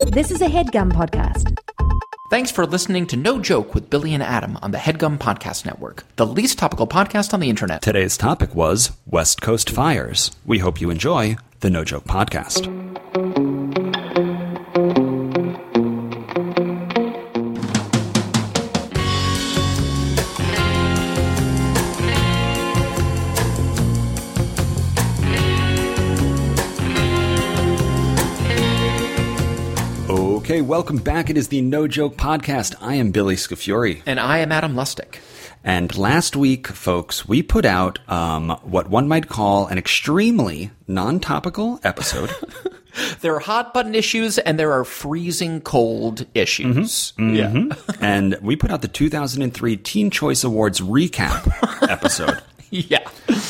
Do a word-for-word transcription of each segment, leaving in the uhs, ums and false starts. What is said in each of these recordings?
This is a HeadGum podcast. Thanks for listening to No Joke with Billy and Adam on the HeadGum Podcast Network, the least topical podcast on the internet. Today's topic was West Coast fires. We hope you enjoy the No Joke podcast. Okay, welcome back. It is the No Joke Podcast. I am Billy Scafuri. And I am Adam Lustig. And last week, folks, we put out um, what one might call an extremely non-topical episode. There are hot button issues and there are freezing cold issues. Mm-hmm. Mm-hmm. Yeah. And we put out the two thousand three Teen Choice Awards recap episode. Yeah.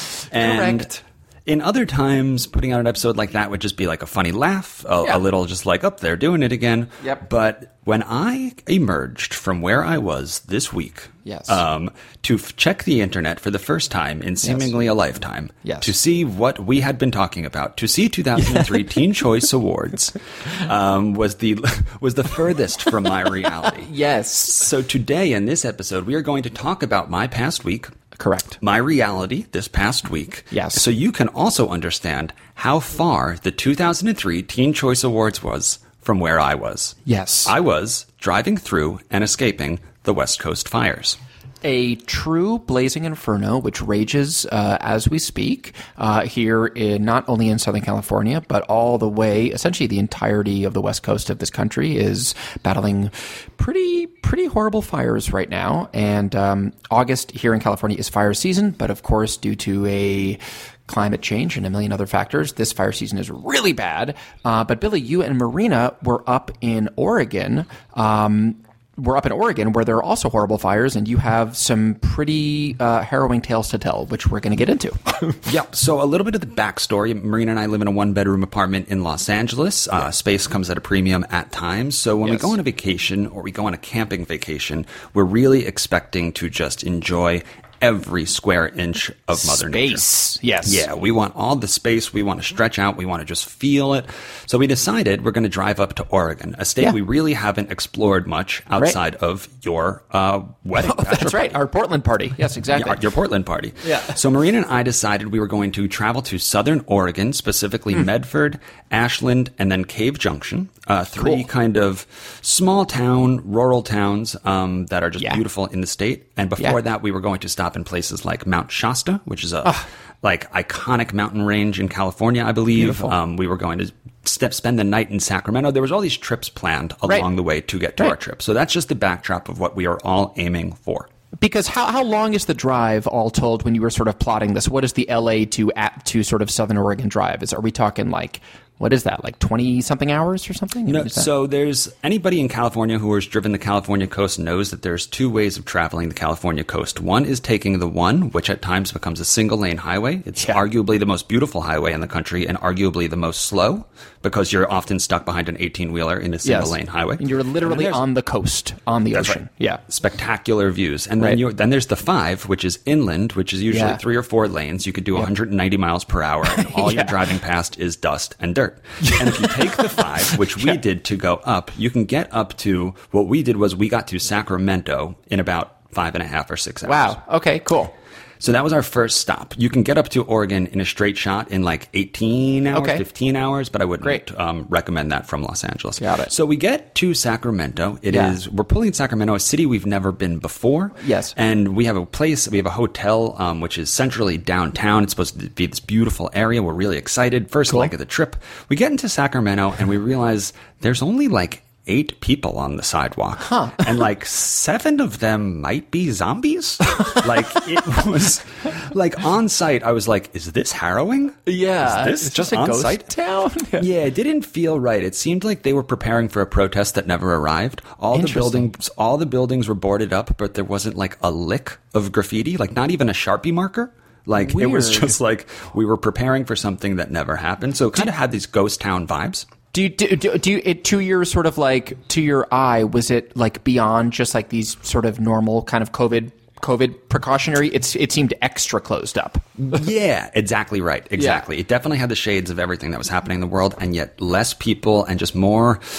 And correct. In other times, putting out an episode like that would just be like a funny laugh, a, yeah. a little just like, oh, they're doing it again. Yep. But when I emerged from where I was this week yes. um, to f- check the internet for the first time in seemingly yes. a lifetime, yes. to see what we had been talking about, to see two thousand three Teen Choice Awards um, was the was the furthest from my reality. Yes. So today in this episode, we are going to talk about my past week. Correct. My reality this past week. Yes. So you can also understand how far the two thousand three Teen Choice Awards was from where I was. Yes. I was driving through and escaping the West Coast fires. A true blazing inferno, which rages uh, as we speak uh, here in not only in Southern California, but all the way, essentially the entirety of the west coast of this country is battling pretty pretty horrible fires right now. And um, August here in California is fire season, but of course, due to a climate change and a million other factors, this fire season is really bad. Uh, but Billy, you and Marina were up in Oregon. Um, We're up in Oregon where there are also horrible fires, and you have some pretty uh, harrowing tales to tell, which we're going to get into. Yeah, so a little bit of the backstory. Marina and I live in a one-bedroom apartment in Los Angeles. Uh, space comes at a premium at times. So when Yes. we go on a vacation or we go on a camping vacation, we're really expecting to just enjoy every square inch of Mother Nature. Space, yes. Yeah, we want all the space. We want to stretch out. We want to just feel it. So we decided we're going to drive up to Oregon, a state Yeah. we really haven't explored much outside right. of your uh, wedding. Oh, that's right. Our Portland party. Yes, exactly. Yeah, your Portland party. Yeah. So Marina and I decided we were going to travel to southern Oregon, specifically mm. Medford, Ashland, and then Cave Junction. Uh, three Cool. kind of small town, rural towns um, that are just Yeah. beautiful in the state. And before Yeah. that, we were going to stop in places like Mount Shasta, which is a like iconic mountain range in California, I believe. Um, we were going to step, spend the night in Sacramento. There was all these trips planned along Right. the way to get to Right. our trip. So that's just the backdrop of what we are all aiming for. Because how how long is the drive all told when you were sort of plotting this? What is the L A to at, to sort of Southern Oregon drive? Is are we talking like what is that, like twenty-something hours or something? No, Is that- so there's anybody in California who has driven the California coast knows that there's two ways of traveling the California coast. One is taking the one, which at times becomes a single-lane highway. It's Yeah. arguably the most beautiful highway in the country and arguably the most slow because you're often stuck behind an eighteen-wheeler in a single-lane highway. And you're literally And then on the coast, on the That's ocean. right. Yeah. Spectacular views. And then Right. you're, then there's the five, which is inland, which is usually Yeah. three or four lanes. You could do one hundred ninety miles per hour, and all Yeah. you're driving past is dust and dirt. And if you take the five, which we Yeah. did to go up, you can get up to, what we did was we got to Sacramento in about five and a half or six hours. Wow. Okay, cool. So that was our first stop. You can get up to Oregon in a straight shot in like eighteen hours, Okay. fifteen hours, but I wouldn't Great. um, recommend that from Los Angeles. Got it. So we get to Sacramento. It Yeah. is, we're pulling in Sacramento, a city we've never been before. Yes. And we have a place, we have a hotel, um, which is centrally downtown. It's supposed to be this beautiful area. We're really excited. First Cool. leg of the trip. We get into Sacramento and we realize there's only like eight people on the sidewalk. Huh. And like seven of them might be zombies. Like it was like on site. I was like, is this harrowing? Yeah. Is this It's just a on ghost site? town? Yeah, it didn't feel right. It seemed like they were preparing for a protest that never arrived. All the Interesting. buildings, all the buildings were boarded up, but there wasn't like a lick of graffiti, like not even a Sharpie marker. Like it was Weird. just like we were preparing for something that never happened. So it kind of had these ghost town vibes. Do you, do, do, do you, it, to your sort of like, to your eye, was it like beyond just like these sort of normal kind of COVID COVID precautionary? It's it seemed extra closed up. Yeah, exactly right. Exactly. Yeah. It definitely had the shades of everything that was happening in the world, and yet less people and just more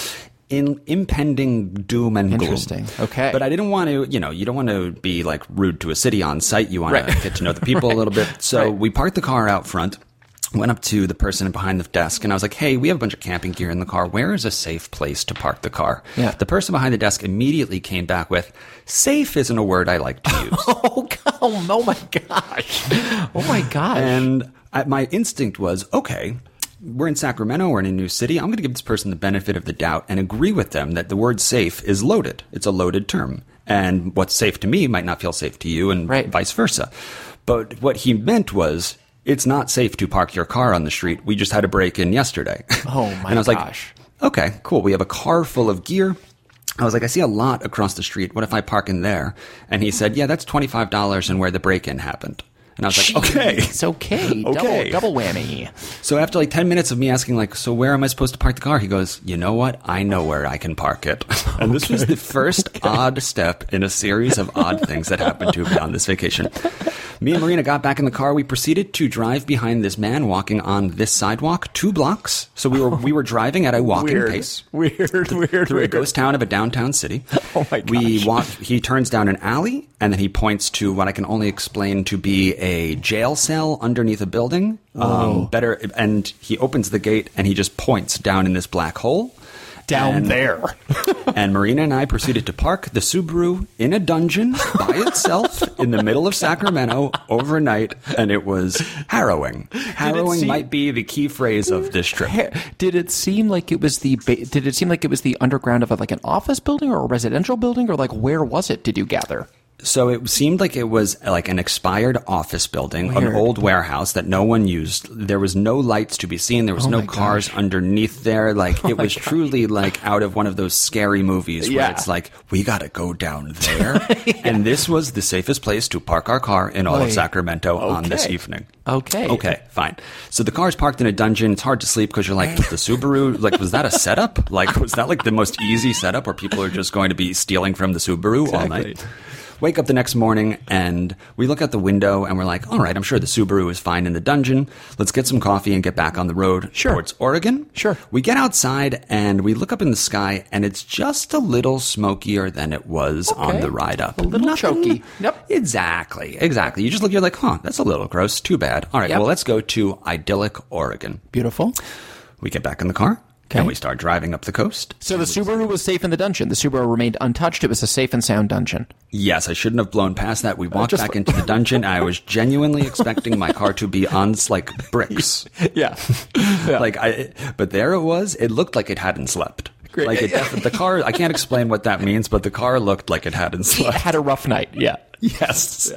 in impending doom and gloom. Interesting. Okay. But I didn't want to, you know, you don't want to be like rude to a city on site. You want Right. to get to know the people a little bit. So Right. we parked the car out front. Went up to the person behind the desk and I was like, hey, we have a bunch of camping gear in the car. Where is a safe place to park the car? Yeah. The person behind the desk immediately came back with, safe isn't a word I like to use. Oh, God. Oh, my gosh. Oh, my gosh. And I, my instinct was, okay, we're in Sacramento, we're in a new city. I'm going to give this person the benefit of the doubt and agree with them that the word safe is loaded. It's a loaded term. And what's safe to me might not feel safe to you and Right. vice versa. But what he meant was, it's not safe to park your car on the street. We just had a break-in yesterday. Oh, my And I was gosh. like, okay, cool. We have a car full of gear. I was like, I see a lot across the street. What if I park in there? And he said, yeah, that's twenty-five dollars and where the break-in happened. And I was like, okay. It's okay. Okay. Double, double whammy. So after like ten minutes of me asking like, so where am I supposed to park the car? He goes, you know what? I know where I can park it. And this was the first odd step in a series of odd things that happened to me on this vacation. Me and Marina got back in the car. We proceeded to drive behind this man walking on this sidewalk, two blocks. So we were we were driving at a walking Weird. pace. Weird, weird, Through a weird. ghost town of a downtown city. Oh my We gosh. walk. He turns down an alley, and then he points to what I can only explain to be a jail cell underneath a building. Um, better, and he opens the gate, and he just points down in this black hole. Down And- there. And Marina and I proceeded to park the Subaru in a dungeon by itself in the middle of Sacramento overnight, and it was harrowing. Harrowing seem- might be the key phrase of this trip. Did it seem like it was the ba- did it seem like it was the underground of a, like an office building or a residential building, or like where was it? Did you gather? So it seemed like it was like an expired office building, an Weird. old warehouse that no one used. There was no lights to be seen. There was Oh no my cars gosh. underneath there. Like it was truly like out of one of those scary movies where Yeah. it's like, we got to go down there. And this was the safest place to park our car in all Oy. of Sacramento on this Okay. evening. Okay. Okay, fine. So the car's parked in a dungeon. It's hard to sleep because you're like, the Subaru, like, was that a setup? Like, was that like the most easy setup where people are just going to be stealing from the Subaru all Exactly. night? Wake up the next morning and we look out the window and we're like, all right, I'm sure the Subaru is fine in the dungeon. Let's get some coffee and get back on the road Sure. towards Oregon. Sure. We get outside and we look up in the sky and it's just a little smokier than it was on Okay. the ride up. A little choky. Yep. Exactly. Exactly. You just look, you're like, huh, that's a little gross. Too bad. All right. Yep. Well, let's go to idyllic Oregon. Beautiful. We get back in the car. Okay. And we start driving up the coast. So the Subaru was safe in the dungeon. The Subaru remained untouched. It was a safe and sound dungeon. Yes, I shouldn't have blown past that. We walked just- back into the dungeon. And I was genuinely expecting my car to be on like bricks. Yeah. Like I, but there it was. It looked like it hadn't slept. Great. Like it, def- the car. I can't explain what that means, but the car looked like it hadn't It slept. had a rough night. Yeah. Yes.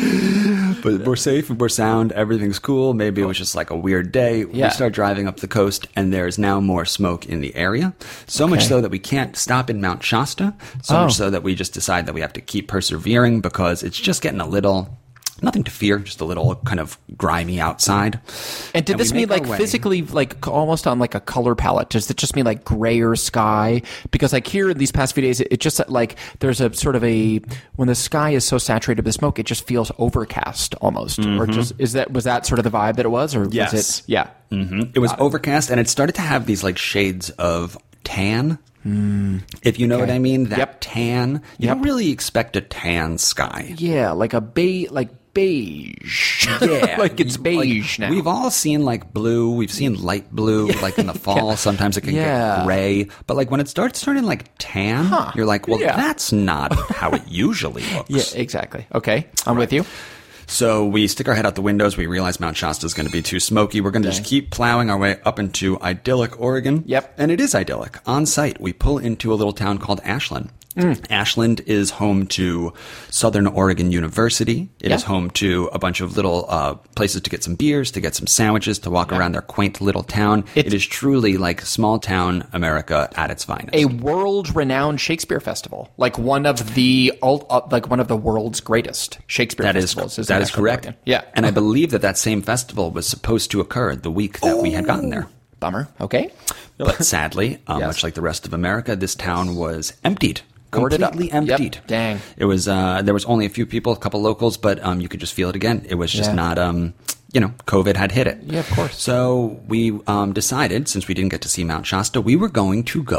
But we're safe, we're sound, everything's cool. Maybe it was just like a weird day. Yeah. We start driving up the coast, and there's now more smoke in the area. So much Okay. so that we can't stop in Mount Shasta. So Oh. much so that we just decide that we have to keep persevering because it's just getting a little. Nothing to fear, just a little kind of grimy outside. And did And we this mean make our like way. physically, like almost on like a color palette? Does it just mean like grayer sky? Because like here in these past few days, it, it just like there's a sort of a when the sky is so saturated with smoke, it just feels overcast almost. Or just is that was that sort of the vibe that it was, or Yes. was it? Yeah. hmm It was overcast, and it started to have these like shades of tan. If you know what I mean, that Yep. tan. You Yep. don't really expect a tan sky. Yeah, like a beige, like beige. Yeah, like it's Like, beige now. We've all seen like blue. We've seen light blue, like in the fall. Sometimes it can Yeah. get gray. But like when it starts turning like tan, you're like, well, Yeah. that's not how it usually looks. Yeah, exactly. Okay, I'm with you. So we stick our head out the windows. We realize Mount Shasta is going to be too smoky. We're going to just keep plowing our way up into idyllic Oregon. Yep. And it is idyllic. On site, we pull into a little town called Ashland. Ashland is home to Southern Oregon University. It is Yeah. home to a bunch of little uh, places to get some beers, to get some sandwiches, to walk around their quaint little town. It's- it is truly like small town America at its finest. A world-renowned Shakespeare festival, like one of the ult- uh, like one of the world's greatest Shakespeare That is festivals. in that is Ashland, correct. Oregon. Yeah, And I believe that that same festival was supposed to occur the week that we had gotten there. bummer. Okay, But sadly, um, Yes. much like the rest of America, this town was emptied. Boarded up. Completely Yep. emptied. Dang. It was, uh, there was only a few people, a couple locals, but um, you could just feel it again. It was just Yeah. not, um, you know, COVID had hit it. Yeah, of course. So we um, decided, since we didn't get to see Mount Shasta, we were going to go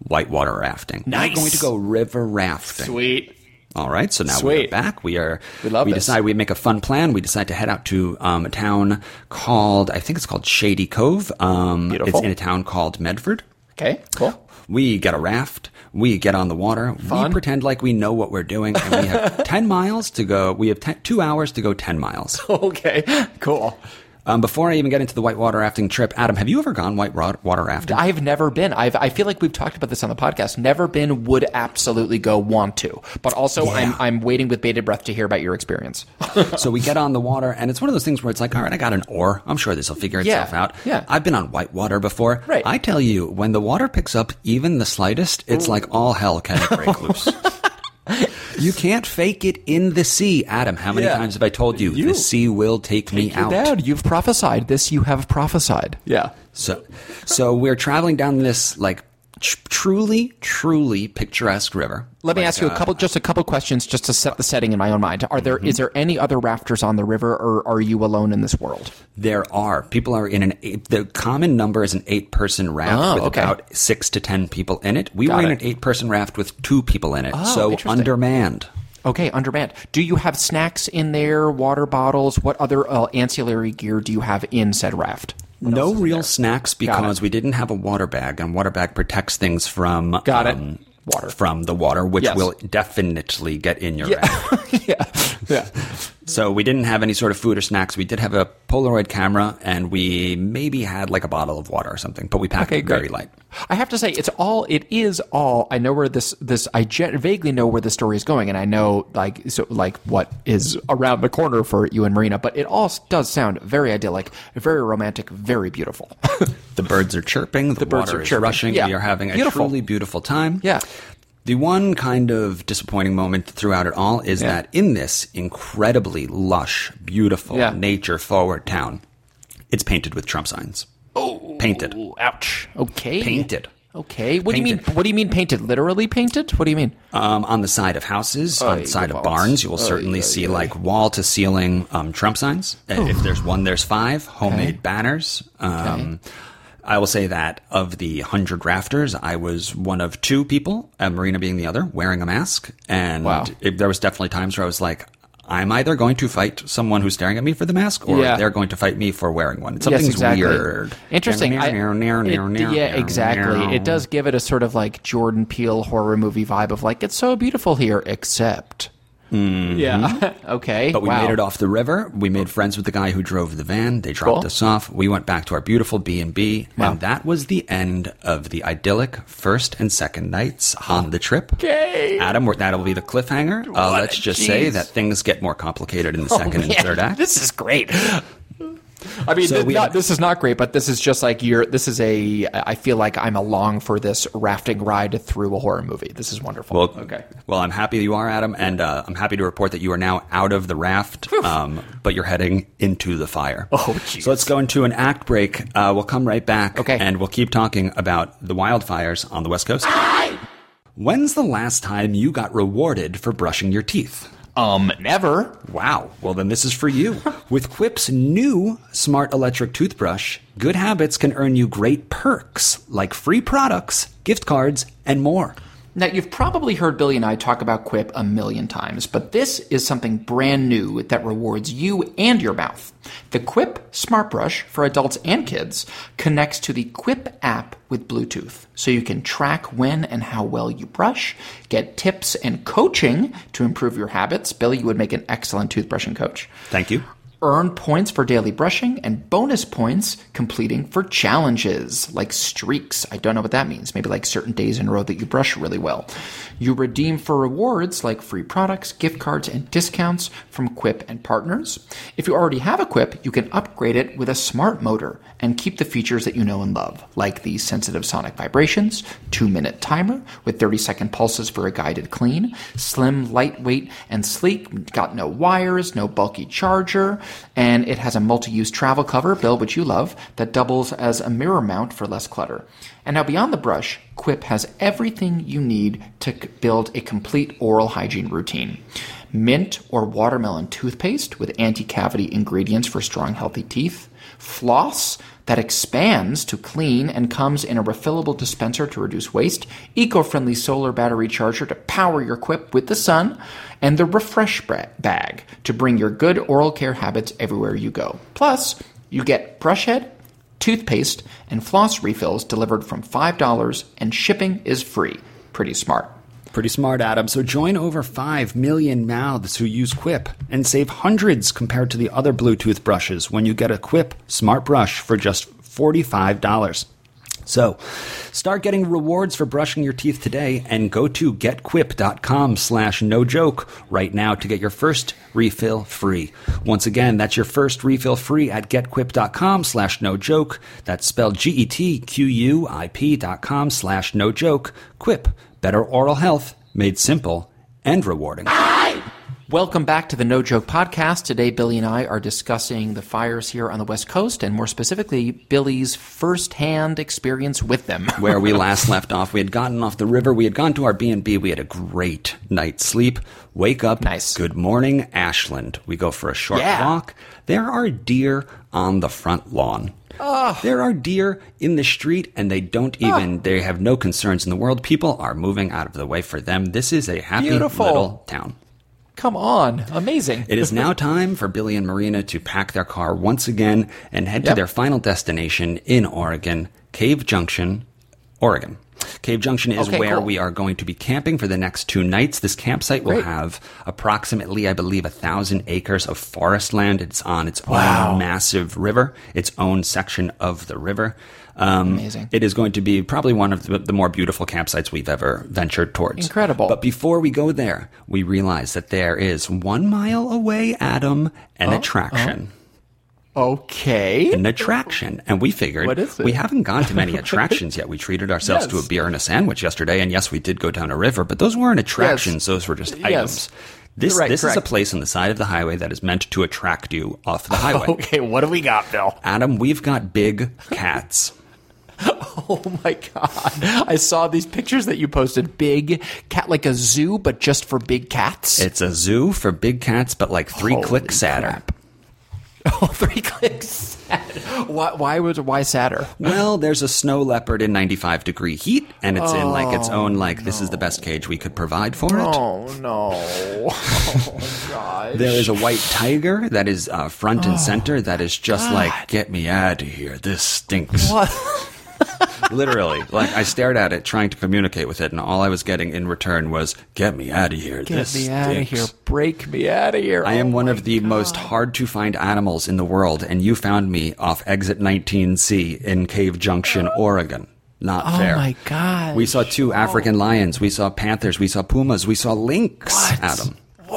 whitewater rafting. Nice. We're going to go river rafting. Sweet. All right, so now Sweet. we're back. We are. We love We this. decide we make a fun plan. We decide to head out to um, a town called, I think it's called Shady Cove. Um, Beautiful. It's in a town called Medford. Okay, cool. We get a raft. We get on the water. Fun. We pretend like we know what we're doing, and we have ten miles to go. We have ten, two hours to go ten miles. Okay, cool. Um, before I even get into the whitewater rafting trip, Adam, have you ever gone whitewater rafting? I've never been. I've, I feel like we've talked about this on the podcast. Never been, would absolutely go, want to. But also, Yeah. I'm I'm waiting with bated breath to hear about your experience. So we get on the water, and it's one of those things where it's like, all right, I got an oar. I'm sure this will figure itself Yeah, out. yeah. I've been on whitewater before. Right. I tell you, when the water picks up even the slightest, it's like all hell can break loose. You can't fake it in the sea, Adam. How many Yeah. times have I told you, You- the sea will take, me Take you out? down. You've prophesied this. You have prophesied. Yeah. So, so we're traveling down this like tr- truly, truly picturesque river. Let me Like, ask you a uh, couple, just a couple questions, just to set the setting in my own mind. Are there, is there any other rafters on the river, or are you alone in this world? There are people are in an eight, the common number is an eight person raft Oh, with okay. about six to ten people in it. We Got were in it. an eight person raft with two people in it, Oh, so interesting. undermanned. Okay, undermanned. Do you have snacks in there, water bottles? What other uh, ancillary gear do you have in said raft? What else No is in real there? snacks because we didn't have a water bag, and water bag protects things from Got it. um, Water. from the water, which Yes. will definitely get in your raft. yeah, yeah. So we didn't have any sort of food or snacks. We did have a Polaroid camera, and we maybe had like a bottle of water or something, but we packed Okay, it very great. light. I have to say, it's all. It is all. I know where this. This. I gen- vaguely know where the story is going, and I know like so like what is around the corner for you and Marina. But it all does sound very idyllic, very romantic, very beautiful. The birds are chirping. The, The birds water are is chirping. rushing. Yeah. We are having a Beautiful. truly beautiful time. Yeah. The one kind of disappointing moment throughout it all is Yeah. that in this incredibly lush, beautiful, Yeah. nature-forward town, it's painted with Trump signs. Oh, Painted. ouch. Okay. Painted. Okay. What do you mean? Painted. What do you mean painted? Literally painted? What do you mean? Um, on the side of houses, on the side of balls. barns, you will Oy, certainly oy, see oy. like wall-to-ceiling um, Trump signs. Uh, If there's one, there's five. Homemade banners. Um, I will say that of the hundred rafters, I was one of two people, uh, Marina being the other, wearing a mask. And Wow. it, there was definitely times where I was like, I'm either going to fight someone who's staring at me for the mask, or Yeah. they're going to fight me for wearing one. Yes, Something's exactly. weird. Interesting. I- it- yeah, exactly. It does give it a sort of like Jordan Peele horror movie vibe of like, it's so beautiful here, except. Yeah. Okay. But we wow. made it off the river. We made friends with the guy who drove the van. They dropped Cool. us off. We went back to our beautiful B and B, Wow. and that was the end of the idyllic first and second nights on the trip. Okay. Adam, we're- that'll be the cliffhanger. Uh, What? let's just say Jeez. that things get more complicated in the second and Man, third act. This is great. I mean, So th- we not, have- this is not great, but this is just like you're. This is a. I feel like I'm along for this rafting ride through a horror movie. This is wonderful. Well, okay. Well, I'm happy you are, Adam, and uh, I'm happy to report that you are now out of the raft, um, but you're heading into the fire. Oh, jeez. So let's go into an act break. Uh, we'll come right back, Okay. and we'll keep talking about the wildfires on the West Coast. When's the last time you got rewarded for brushing your teeth? Um, never. Wow. Well, then this is for you. With Quip's new smart electric toothbrush, good habits can earn you great perks like free products, gift cards, and more. Now, you've probably heard Billy and I talk about Quip a million times, but this is something brand new that rewards you and your mouth. The Quip Smart Brush for adults and kids connects to the Quip app with Bluetooth, so you can track when and how well you brush, get tips and coaching to improve your habits. Billy, you would make an excellent toothbrushing coach. Thank you. Earn points for daily brushing and bonus points completing for challenges like streaks. I don't know what that means. Maybe like certain days in a row that you brush really well. You redeem for rewards like free products, gift cards, and discounts from Quip and partners. If you already have a Quip, you can upgrade it with a smart motor and keep the features that you know and love, like the sensitive sonic vibrations, two-minute timer with thirty-second pulses for a guided clean, slim, lightweight, and sleek, got no wires, no bulky charger, and it has a multi-use travel cover, Bill, which you love, that doubles as a mirror mount for less clutter. And now beyond the brush, Quip has everything you need to c- build a complete oral hygiene routine. Mint or watermelon toothpaste with anti-cavity ingredients for strong, healthy teeth. Floss that expands to clean and comes in a refillable dispenser to reduce waste, eco-friendly solar battery charger to power your Quip with the sun, and the Refresh Bag to bring your good oral care habits everywhere you go. Plus, you get brush head, toothpaste, and floss refills delivered from five dollars, and shipping is free. Pretty smart. Pretty smart, Adam. So join over five million mouths who use Quip and save hundreds compared to the other Bluetooth brushes when you get a Quip Smart Brush for just forty-five dollars. So start getting rewards for brushing your teeth today and go to getquip.com slash no joke right now to get your first refill free. Once again, that's your first refill free at getquip.com slash no joke. That's spelled G E T Q U I P dot com slash no joke. Quip, better oral health made simple and rewarding. Welcome back to the No Joke Podcast. Today, Billy and I are discussing the fires here on the West Coast, and more specifically, Billy's firsthand experience with them. Where we last left off, we had gotten off the river, we had gone to our B and B, we had a great night's sleep. Wake up, nice. Good morning, Ashland. We go for a short yeah. walk. There are deer on the front lawn. Oh. There are deer in the street, and they don't even, oh. they have no concerns in the world. People are moving out of the way for them. This is a happy Beautiful. little town. Come on. Amazing. It is now time for Billy and Marina to pack their car once again and head yep. to their final destination in Oregon, Cave Junction, Oregon. Cave Junction is okay, where cool. we are going to be camping for the next two nights. This campsite will Great. have approximately, I believe, a thousand acres of forest land. It's on its wow. own massive river, its own section of the river. Um, Amazing. It is going to be probably one of the, the more beautiful campsites we've ever ventured towards. Incredible. But before we go there, we realize that there is one mile away, Adam, an oh, attraction. Oh. Okay. An attraction. And we figured what is it? we haven't gone to many attractions yet. We treated ourselves yes. to a beer and a sandwich yesterday. And yes, we did go down a river, but those weren't attractions. Yes. Those were just yes. items. This right, this correct. is a place on the side of the highway that is meant to attract you off the highway. Okay, what do we got, Bill? Adam, we've got big cats. Oh my God. I saw these pictures that you posted. Big cat, like a zoo, but just for big cats. It's a zoo for big cats, but like three Holy clicks sadder. Crap. Oh, three clicks sadder. Why, why was why sadder? Well, there's a snow leopard in ninety-five degree heat, and it's oh, in like its own, like, no. this is the best cage we could provide for it. Oh, no. Oh, gosh. There is a white tiger that is uh, front and center that is just God. like, get me out of here. This stinks. What? Literally. Like, I stared at it trying to communicate with it, and all I was getting in return was, get me out of here. Get this me stinks. out of here. Break me out of here. I am oh one of the God. most hard-to-find animals in the world, and you found me off exit nineteen C in Cave Junction, Oregon. Not oh fair. Oh, my God. We saw two African oh. lions. We saw panthers. We saw pumas. We saw lynx, what? Adam.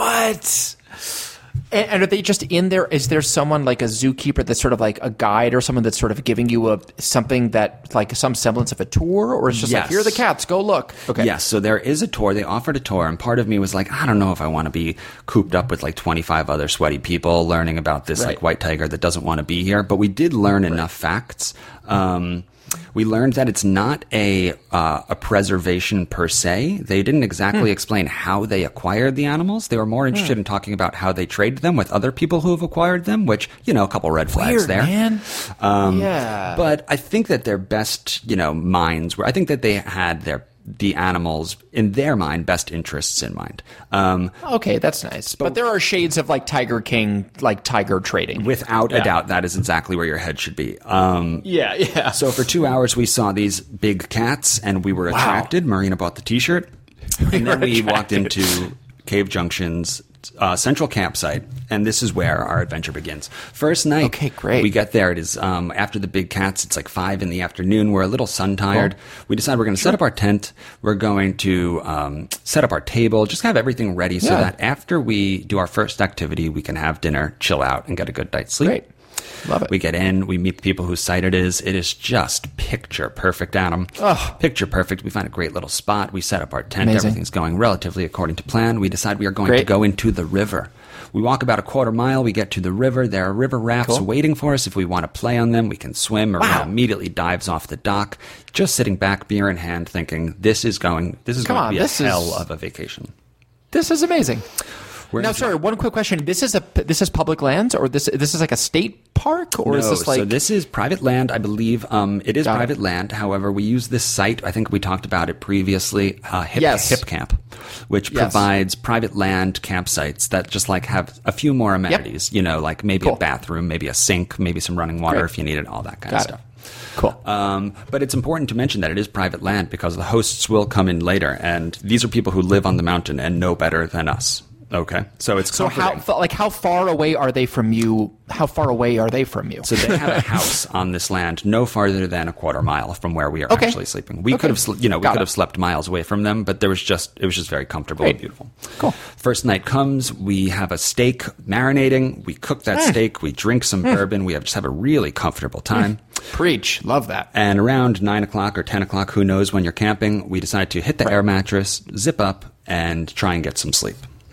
What? And, and are they just in there? Is there someone like a zookeeper that's sort of like a guide or someone that's sort of giving you a something that like some semblance of a tour? Or it's just yes. like, here are the cats, go look. Okay. Yes, so there is a tour. They offered a tour, and part of me was like, I don't know if I want to be cooped up with like twenty-five other sweaty people learning about this right. like white tiger that doesn't want to be here. But we did learn right. enough facts. Um, we learned that it's not a uh, a preservation per se. They didn't exactly hmm. explain how they acquired the animals. They were more interested hmm. in talking about how they traded them with other people who have acquired them, which, you know, a couple red flags Weird, there. Man. Um, yeah. But I think that their best, you know, minds were, I think that they had their the animals, in their mind, best interests in mind. Um, okay, that's nice. But, but there are shades of like Tiger King, like tiger trading. Without yeah. a doubt, that is exactly where your head should be. Um, yeah, yeah. So for two hours, we saw these big cats, and we were wow. attracted. Marina bought the T-shirt. And then we walked into Cave Junction's uh, central campsite, and this is where our adventure begins. First night, okay, great. we get there. It is um, after the big cats. It's like five in the afternoon. We're a little sun-tired. Cool. We decide we're going to sure. set up our tent. We're going to um, set up our table, just have everything ready so yeah. that after we do our first activity, we can have dinner, chill out, and get a good night's sleep. Great. Love it. We get in, we meet the people whose site it is. It is just picture perfect, Adam. Oh. Picture perfect. We find a great little spot. We set up our tent. Amazing. Everything's going relatively according to plan. We decide we are going great. to go into the river. We walk about a quarter mile. We get to the river. There are river rafts cool. waiting for us. If we want to play on them, we can swim. Or wow. immediately dives off the dock, just sitting back, beer in hand, thinking, this is going, this is Come going on, to be a this hell is... of a vacation. This is amazing. We're Now, in- sorry, one quick question. This is a this is public lands, or this this is like a state park, or no, is this like so this is private land, I believe. Um, it is Got private it. land. However, we use this site. I think we talked about it previously. Uh, Hip, Yes. Hip Camp, which Yes. provides private land campsites that just like have a few more amenities. You know, like maybe Cool. a bathroom, maybe a sink, maybe some running water Great. if you need it, all that kind Got of it. stuff. Cool. Um, but it's important to mention that it is private land because the hosts will come in later, and these are people who live on the mountain and know better than us. Okay, so it's So how comforting. like how far away are they from you? How far away are they from you? So they have a house on this land no farther than a quarter mile from where we are Okay. actually sleeping. We Okay. could have, sl- you know, we Got could it. have slept miles away from them, but there was just, it was just very comfortable and Great. beautiful. Cool. First night comes, we have a steak marinating. We cook that Mm. steak. We drink some bourbon. We have just have a really comfortable time. Preach. Love that. And around nine o'clock or ten o'clock, who knows when you're camping, we decide to hit the air mattress, zip up, and try and get some sleep.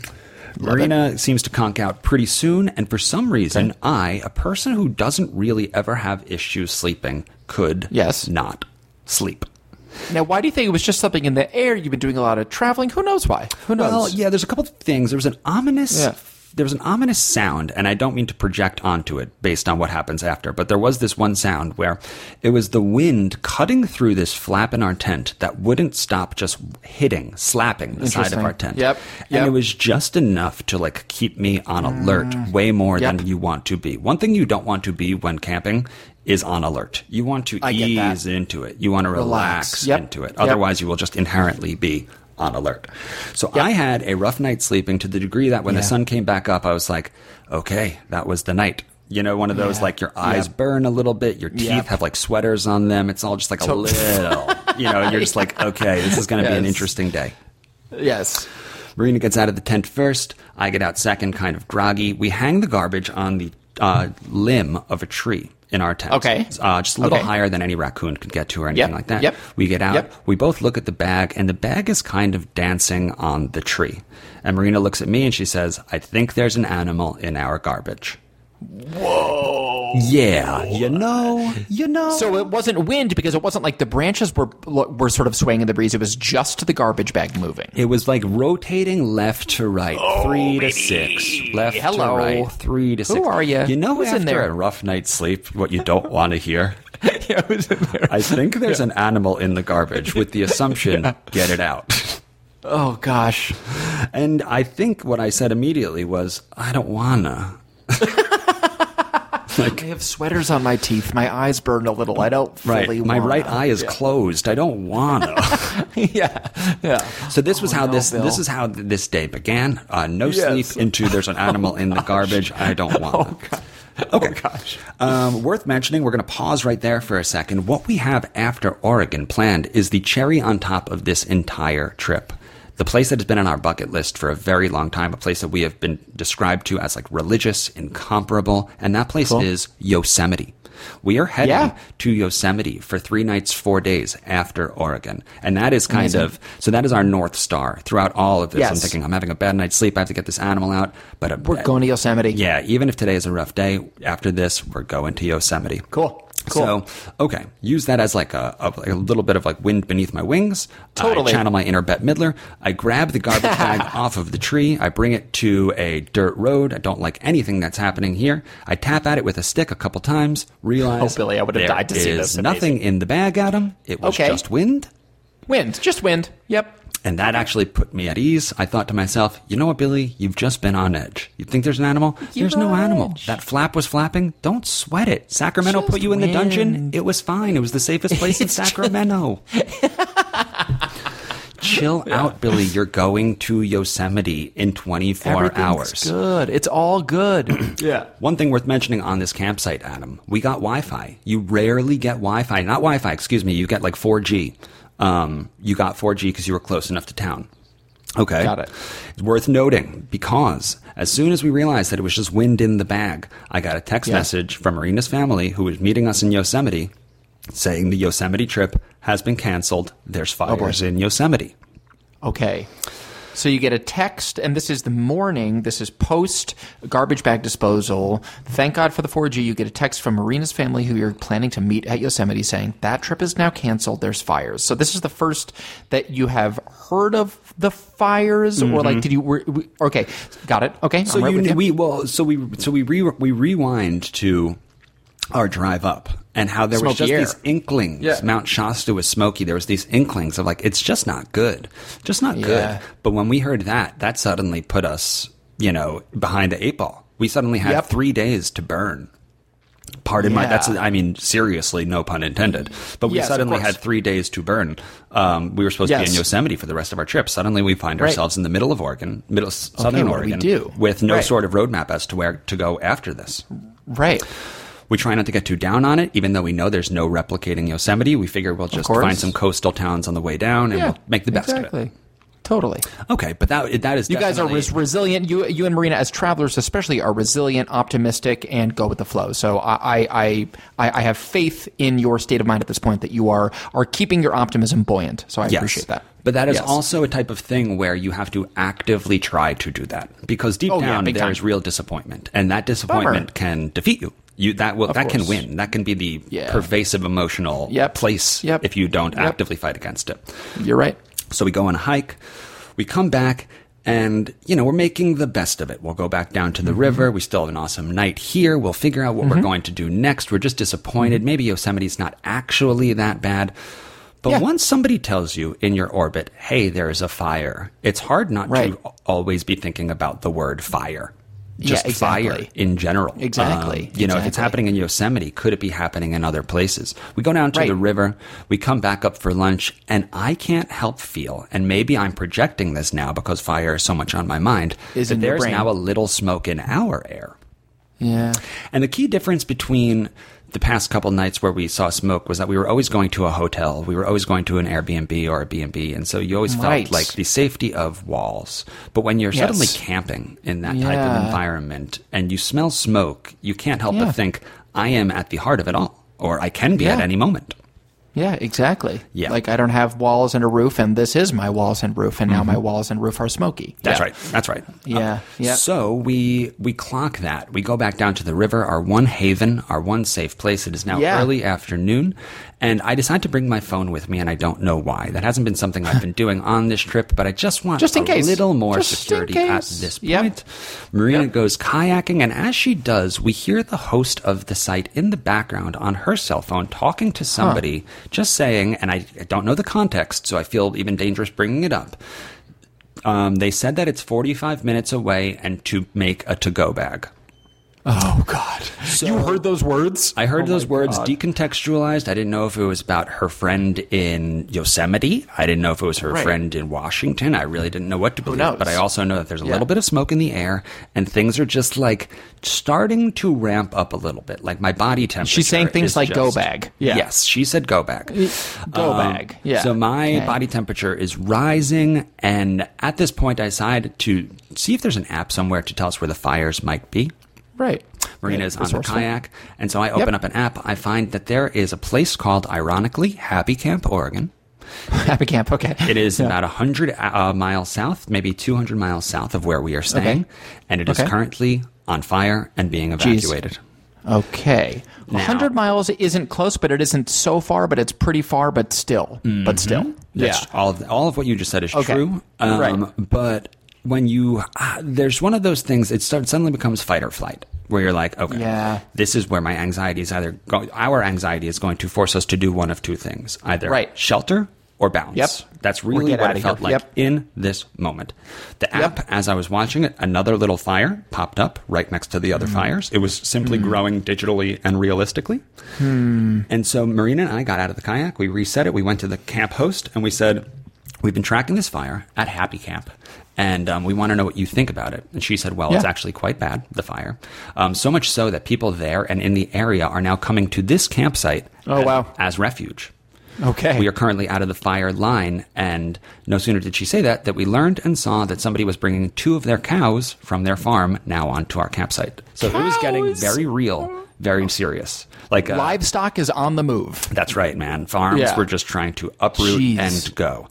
Marina seems to conk out pretty soon, and for some reason, Okay. I, a person who doesn't really ever have issues sleeping, could Yes. not sleep. Now, why do you think it was just something in the air? You've been doing a lot of traveling. Who knows why? Who knows? Well, yeah, there's a couple of things. There was an ominous Yeah. there was an ominous sound, and I don't mean to project onto it based on what happens after, but there was this one sound where it was the wind cutting through this flap in our tent that wouldn't stop just hitting, slapping the side of Interesting. our tent. Yep, And yep. it was just enough to like keep me on alert way more Yep. than you want to be. One thing you don't want to be when camping is on alert. You want to I get that. ease into it. You want to relax, Relax. Yep. into it. Yep. Otherwise, you will just inherently be on alert. So I had a rough night sleeping to the degree that when Yeah. the sun came back up, I was like, okay, that was the night. You know, one of those Yeah. like your eyes Yep. burn a little bit, your teeth Yep. have like sweaters on them. It's all just like a So- little, you know, you're just like, okay, this is going to be an Yes. interesting day. yes. Marina gets out of the tent first. I get out second, kind of groggy. We hang the garbage on the uh, limb of a tree in our tent. Okay. Uh, just a little Okay. higher than any raccoon could get to or anything Yep. like that. Yep. We get out. Yep. We both look at the bag, and the bag is kind of dancing on the tree. And Marina looks at me and she says, I think there's an animal in our garbage. Whoa. Yeah, you know, you know. So it wasn't wind because it wasn't like the branches were were sort of swaying in the breeze. It was just the garbage bag moving. It was like rotating left to right, three to six, left Hello. to right, three to Who six. are ya? You know, Who's in after there? a rough night's sleep, what you don't want to hear. Yeah, it was in there. I think there's an animal in the garbage with the assumption, get it out. Oh gosh. And I think what I said immediately was, I don't wanna. I have sweaters on my teeth. My eyes burn a little. I don't Right, fully my wanna. right eye is Yeah. closed. I don't wanna. yeah. Yeah. So this was Oh, how no, this Bill. this is how th- this day began. Uh, no Yes. sleep into there's an animal in the garbage. I don't want. Oh, God. Okay. Oh, gosh. Um, worth mentioning. We're going to pause right there for a second. What we have after Oregon planned is the cherry on top of this entire trip. The place that has been on our bucket list for a very long time, a place that we have been described to as like religious, incomparable, and that place Cool. is Yosemite. We are heading Yeah. to Yosemite for three nights, four days after Oregon. And that is kind Amazing. of, so that is our North Star throughout all of this. Yes. I'm thinking, I'm having a bad night's sleep. I have to get this animal out. But uh, We're going to Yosemite. yeah, even if today is a rough day, after this, we're going to Yosemite. Cool. Cool. So, okay, use that as like a, a, like a little bit of like wind beneath my wings. Totally. I channel my inner Bette Midler. I grab the garbage bag off of the tree. I bring it to a dirt road. I don't like anything that's happening here. I tap at it with a stick a couple times. Realize Oh, Billy, I would have there died to see is this. nothing in the bag, Adam. It was Okay. just wind. Wind. Just wind. Yep. And that actually put me at ease. I thought to myself, you know what, Billy? You've just been on edge. You think there's an animal? You're there's no on animal. edge. That flap was flapping. Don't sweat it. Sacramento Just put you in the dungeon. wind. It was fine. It was the safest place in It's just- Sacramento. Chill out, Billy. You're going to Yosemite in twenty-four Everything's hours. good. It's all good. yeah. One thing worth mentioning on this campsite, Adam, we got Wi-Fi. You rarely get Wi-Fi. Not Wi-Fi, excuse me. You get like four G. Um, you got four G because you were close enough to town. Okay. Got it. It's worth noting because as soon as we realized that it was just wind in the bag, I got a text Yeah. message from Marina's family who was meeting us in Yosemite saying the Yosemite trip has been canceled. There's fires boy. in Yosemite. Okay. So you get a text, and this is the morning. This is post garbage bag disposal. Thank God for the four G. You get a text from Marina's family, who you're planning to meet at Yosemite, saying that trip is now canceled. There's fires. So this is the first that you have heard of the fires, mm-hmm. or like, did you? Were, we, okay, got it. Okay, so I'm right you, with you. we well, so we so we re, we rewind to our drive up. And how there was Smoky just air. these inklings. Yeah. Mount Shasta was smoky. There was these inklings of like, it's just not good. Just not Yeah. good. But when we heard that, that suddenly put us, you know, behind the eight ball. We suddenly had Yep. three days to burn. Pardon my, Yeah. that's, I mean, seriously, no pun intended. But we Yes, of suddenly course. had three days to burn. Um, we were supposed to be Yes. in Yosemite for the rest of our trip. Suddenly we find Right. ourselves in the middle of Oregon, middle, southern what do we Oregon, do? with no Right. sort of roadmap as to where to go after this. Right. We try not to get too down on it, even though we know there's no replicating Yosemite. We figure we'll just course. find some coastal towns on the way down and Yeah. we'll make the best exactly. of it. Totally. Okay, but that that is You guys are definitely- res- resilient. You, you and Marina, as travelers especially, are resilient, optimistic, and go with the flow. So I, I, I, I have faith in your state of mind at this point that you are are keeping your optimism buoyant. So I Yes. appreciate that. But that is Yes. also a type of thing where you have to actively try to do that because deep Oh, yeah, down big there's time. real disappointment, and that disappointment Bummer. can defeat you. You that will Of that can course. win. That can be the Yeah. pervasive emotional Yep. place Yep. if you don't Yep. actively fight against it. You're right. So we go on a hike, we come back, and, you know, we're making the best of it. We'll go back down to the Mm-hmm. river. We still have an awesome night here. We'll figure out what we're going to do next. We're just disappointed. Mm-hmm. Maybe Yosemite's not actually that bad. But Yeah. once somebody tells you in your orbit, hey, there's a fire, it's hard not Right. to always be thinking about the word fire. Just Yeah, exactly. fire in general. Exactly. Um, you know, if it's Exactly. happening in Yosemite, could it be happening in other places? We go down to Right. the river, we come back up for lunch, and I can't help feel, and maybe I'm projecting this now because fire is so much on my mind, Is that in your there's brain. now a little smoke in our air. Yeah. And the key difference between the past couple nights where we saw smoke was that we were always going to a hotel. We were always going to an Airbnb or a B and B. And so you always felt Right. like the safety of walls. But when you're Yes. suddenly camping in that type Yeah. of environment and you smell smoke, you can't help Yeah. but think, I am at the heart of it all, or I can be Yeah. at any moment. Yeah, exactly. Yeah. Like I don't have walls and a roof, and this is my walls and roof, and now my walls and roof are smoky. That's Yeah. right. That's right. Yeah, yeah. So we we clock that. We go back down to the river, our one haven, our one safe place. It is now Yeah. early afternoon, and I decide to bring my phone with me, and I don't know why. That hasn't been something I've been doing on this trip, but I just want Just in a case. little more Just in security at case. this Yep. point. Marina Yep. goes kayaking, and as she does, we hear the host of the site in the background on her cell phone talking to somebody, just saying, and I, I don't know the context, so I feel even dangerous bringing it up. Um, they said that it's forty-five minutes away and to make a to-go bag. Oh God! You heard those words? I heard Oh, those my words God. decontextualized. I didn't know if it was about her friend in Yosemite. I didn't know if it was her Right. friend in Washington. I really didn't know what to believe. knows? But I also know that there's a Yeah. little bit of smoke in the air, and things are just like starting to ramp up a little bit. Like my body temperature. She's saying things is like go just- bag. Yeah. Yes, she said go bag. Go Um, bag. Yeah. So my Okay. body temperature is rising, and at this point, I decide to see if there's an app somewhere to tell us where the fires might be. Right. Marina's Right. on the Resourceful. kayak, and so I open Yep. up an app. I find that there is a place called, ironically, Happy Camp, Oregon. Happy camp. Okay. It is Yeah. about one hundred uh, miles south, maybe two hundred miles south of where we are staying, Okay. and it is Okay. currently on fire and being Jeez. evacuated. Okay. Now- one hundred miles isn't close, but it isn't so far, but it's pretty far, but still. But still. That's Yeah. all of all of what you just said is Okay. true. Um, Right. But when you ah, there's one of those things, it start, suddenly becomes fight or flight, where you're like, okay, Yeah. this is where my anxiety is either go, our anxiety is going to force us to do one of two things, either Right. shelter or bounce. Yep. That's Or really get what outta it felt here. like Yep. in this moment. The Yep. app, as I was watching it, another little fire popped up right next to the other Mm. fires. It was simply growing digitally and realistically. Hmm. And so Marina and I got out of the kayak, we reset it, we went to the camp host, and we said, we've been tracking this fire at Happy Camp, and um, we want to know what you think about it. And she said, well, it's Yeah. actually quite bad, the fire. Um, so much so that people there and in the area are now coming to this campsite Oh, as, wow. as refuge. Okay. We are currently out of the fire line, and no sooner did she say that, that we learned and saw that somebody was bringing two of their cows from their farm now onto our campsite. So it was getting Cows? very real, very serious. Like uh, Livestock is on the move. That's right, man. Farms Yeah. were just trying to uproot Jeez. and go.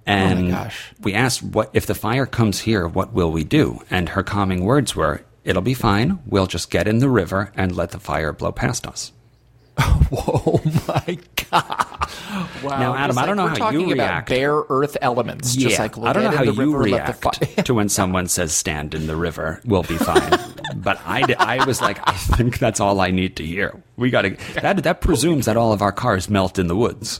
And Oh my gosh. we asked, "What if the fire comes here? What will we do?" And her calming words were, "It'll be fine. We'll just get in the river and let the fire blow past us." Whoa, my God. Wow. Now, Adam, Just I don't like know we're how talking you about react. bare earth elements. Just Yeah, like, I don't know get how in the you river, let the react fi- to when someone says "stand in the river, we'll be fine." But I, di- I was like, I think that's all I need to hear. We got to. That that presumes that all of our cars melt in the woods.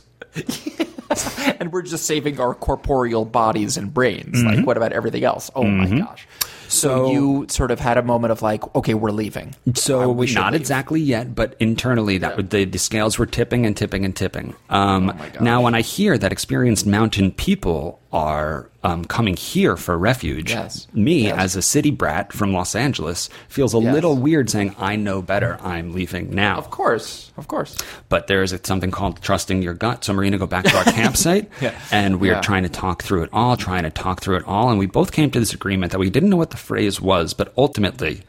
and we're just saving our corporeal bodies and brains. Mm-hmm. Like, what about everything else? Oh my gosh. So, So- you sort of had a moment of like, okay, we're leaving. So Uh, we should not leave. exactly yet, but internally that would, the, the scales were tipping and tipping and tipping. Um, Oh my gosh. now, when I hear that experienced mountain people are um, coming here for refuge, Yes. me Yes. as a city brat from Los Angeles feels a Yes. little weird saying, "I know better. I'm leaving now." Of course, of course. But there is something called trusting your gut. So Marina, go back to our campsite, Yeah. and we are Yeah. trying to talk through it all, trying to talk through it all, and we both came to this agreement that we didn't know what the phrase was, but ultimately,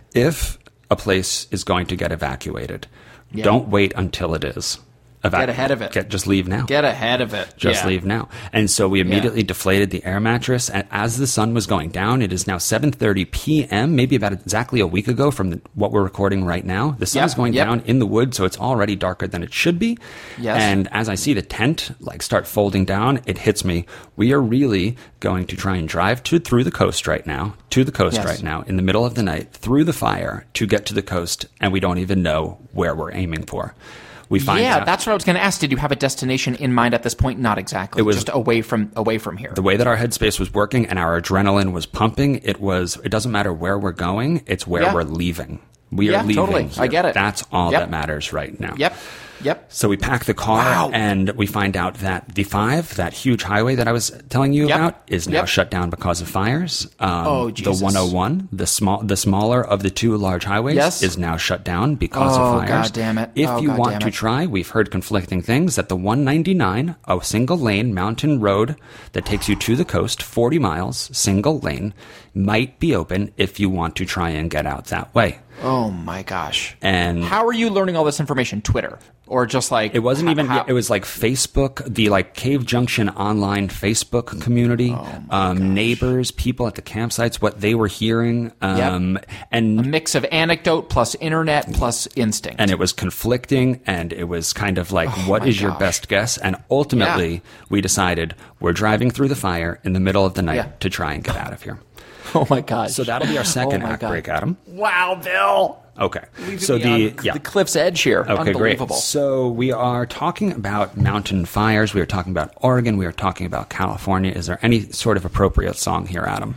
if a place is going to get evacuated, Yeah. don't wait until it is. Evac- Get ahead of it. Get, just leave now. Get ahead of it. Just Yeah. leave now. And so we immediately deflated the air mattress. And as the sun was going down, it is now seven thirty p.m., maybe about exactly a week ago from the, what we're recording right now. The sun Yep, is going yep. down in the woods, so it's already darker than it should be. Yes. And as I see the tent like start folding down, it hits me. We are really going to try and drive to through the coast right now, to the coast Yes. right now, in the middle of the night, through the fire to get to the coast, and we don't even know where we're aiming for. We find Yeah, out that's what I was going to ask. Did you have a destination in mind at this point? Not exactly. It was- just away from away from here. the way that our headspace was working and our adrenaline was pumping, it was, it doesn't matter where we're going, it's where Yeah. we're leaving. We Yeah, are leaving. totally. I here. get it. That's all Yep. that matters right now. Yep. Yep. So we pack the car Wow. and we find out that the five, that huge highway that I was telling you Yep. about, is now Yep. shut down because of fires. Um, Oh, the Jesus. one oh one, the small, the smaller of the two large highways, Yes. is now shut down because Oh, of fires. God damn it. If Oh, you God want damn to it. try, we've heard conflicting things that the one ninety-nine, a single lane mountain road that takes you to the coast, forty miles, single lane, might be open if you want to try and get out that way. Oh my gosh. And How are you learning all this information? Twitter or just like it wasn't even. how- It was like Facebook, the like Cave Junction online Facebook community, Oh um, neighbors, people at the campsites, what they were hearing, um, and a mix of anecdote plus internet plus instinct. and it was conflicting, and it was kind of like, what my is your gosh. best guess? And ultimately, Yeah. we decided we're driving through the fire in the middle of the night Yeah. to try and get out of here. oh my gosh. So that'll be our second Oh my act God. break, Adam. Wow, Bill. Okay. Leaving So me the on yeah. the cliff's edge here. Okay, great. Unbelievable. So we are talking about mountain fires. We are talking about Oregon. We are talking about California. Is there any sort of appropriate song here, Adam?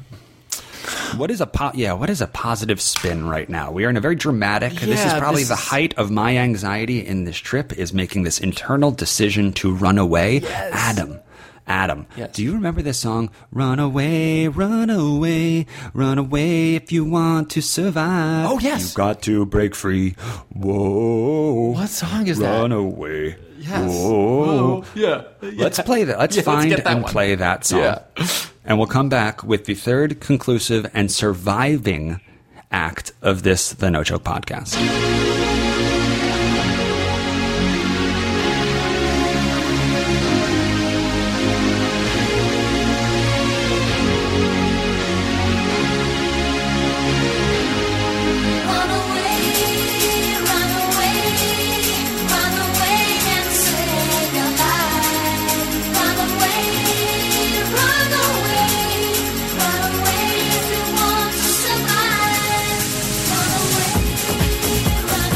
What is a po- yeah? What is a positive spin right now? We are in a very dramatic. this is Yeah, probably this the is- height of my anxiety in this trip. Is making this internal decision to run away. Yes. Adam. Adam, Yes. do you remember this song? Run away, run away, run away if you want to survive. Oh, yes. You've got to break free. Whoa. What song is that? Run away. Yes. Whoa. yeah. Let's play that. Let's Yeah, let's find get that and one. play that song. Yeah. And we'll come back with the third conclusive and surviving act of this The No Joke Podcast. Run away, run away, run away and say goodbye. Run away, run away, run away if you want to survive. Run away, run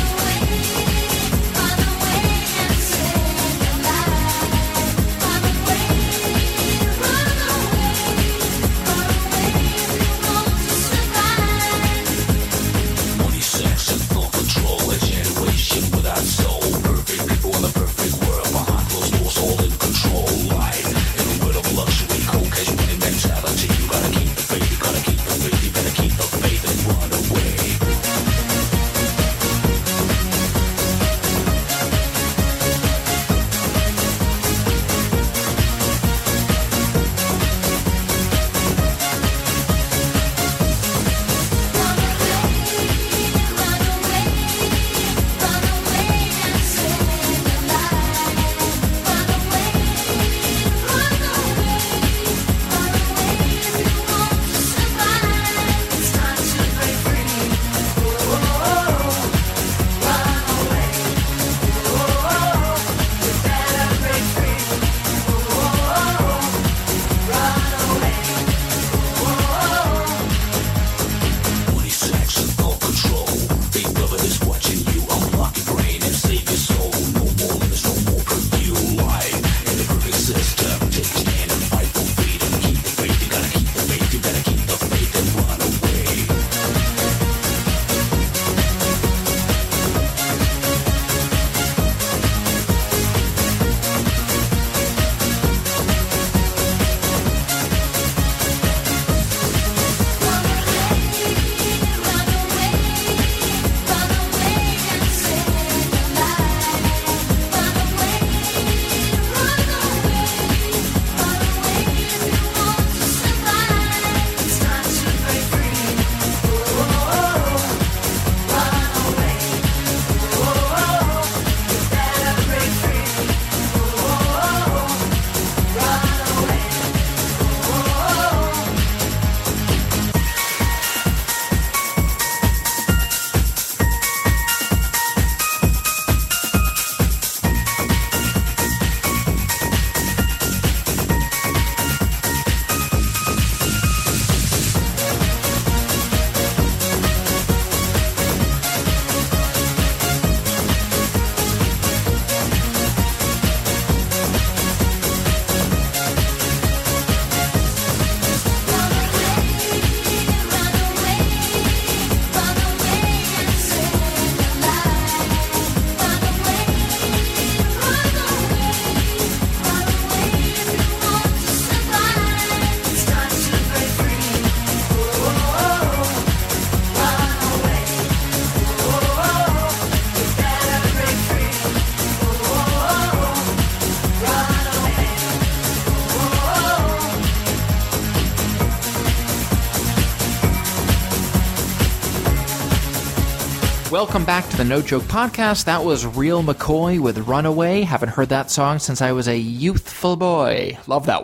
Welcome back to the No Joke Podcast. That was Real McCoy with Runaway. Haven't heard that song since I was a youthful boy. Love that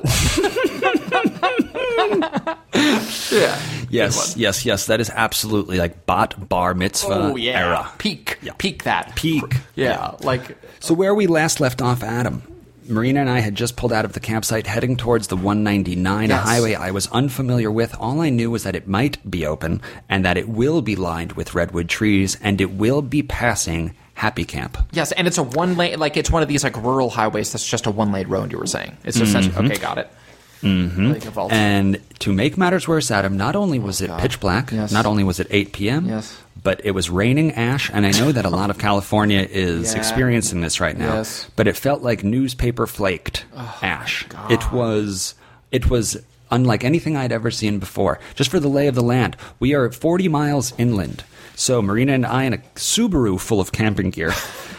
one. Yeah. Yes, yes, yes. That is absolutely like bot bar mitzvah Oh, yeah. era. Peak. Yeah. Peak that. Peak. Yeah. Like, So where we last left off, Adam, Marina and I had just pulled out of the campsite heading towards the one ninety-nine, Yes. a highway I was unfamiliar with. All I knew was that it might be open and that it will be lined with redwood trees and it will be passing Happy Camp. yes, and it's a one lane, like, it's one of these, like, rural highways that's just a one lane road, you were saying. It's essentially, okay, got it. Mm-hmm. Like, evolved. And to make matters worse, Adam, not only was it God. pitch black, Yes. not only was it eight p.m., Yes. but it was raining ash, and I know that a lot of California is Yeah. experiencing this right now. Yes. But it felt like newspaper flaked ash. It was it was unlike anything I'd ever seen before. Just for the lay of the land, we are forty miles inland. So Marina and I in a Subaru full of camping gear